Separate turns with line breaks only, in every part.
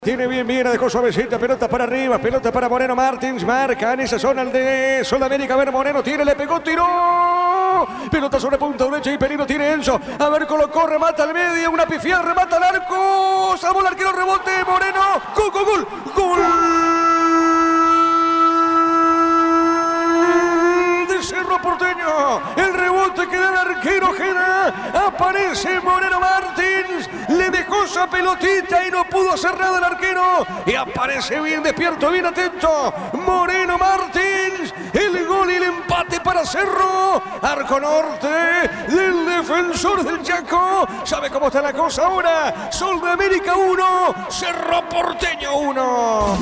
Tiene bien, dejó suavecita, pelota para arriba, pelota para Moreno Martins, marca en esa zona el de Sudamérica, a ver Moreno tiene, le pegó, tiró, pelota sobre punta derecha y peligro tiene Enzo, a ver colocó, remata al medio, una pifiada, remata al arco, salvó el arquero, rebote, Moreno, gol, de Cerro Porteño, el rebote que da el arquero, aparece Moreno Martins, le dejó esa pelotita y no pudo hacer nada el arquero. Y aparece bien despierto, bien atento. Moreno Martins, el gol y el empate para Cerro. Arco norte del defensor del Chaco. ¿Sabe cómo está la cosa ahora? Sudamérica 1, Cerro Porteño 1.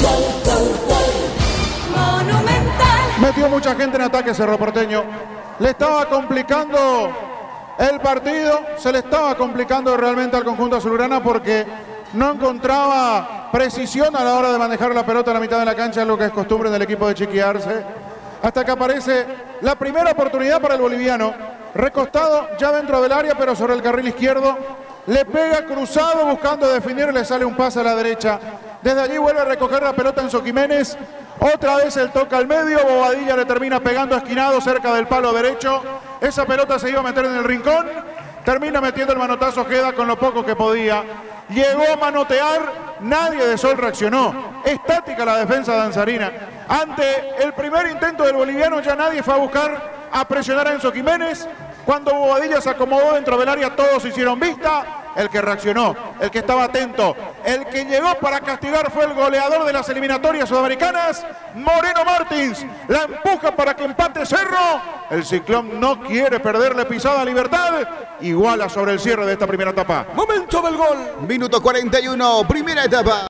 Monumental.
Metió mucha gente en ataque Cerro Porteño. Le estaba complicando el partido, se le estaba complicando realmente al conjunto azulgrana porque no encontraba precisión a la hora de manejar la pelota a la mitad de la cancha, lo que es costumbre del equipo de Chiqui Arce. Hasta que aparece la primera oportunidad para el boliviano, recostado ya dentro del área, pero sobre el carril izquierdo. Le pega cruzado buscando definir, le sale un pase a la derecha. Desde allí vuelve a recoger la pelota Enzo Jiménez. Otra vez el toca al medio, Bobadilla le termina pegando esquinado cerca del palo derecho. Esa pelota se iba a meter en el rincón. Termina metiendo el manotazo Ojeda con lo poco que podía. Llegó a manotear, nadie de Sol reaccionó. Estática la defensa danzarina. Ante el primer intento del boliviano ya nadie fue a buscar a presionar a Enzo Jiménez. Cuando Bobadilla se acomodó dentro del área todos hicieron vista. El que reaccionó, el que estaba atento, el que llegó para castigar fue el goleador de las eliminatorias sudamericanas, Moreno Martins. La empuja para que empate Cerro. El Ciclón no quiere perderle pisada a Libertad. Iguala sobre el cierre de esta primera etapa.
Momento del gol.
Minuto 41, primera etapa.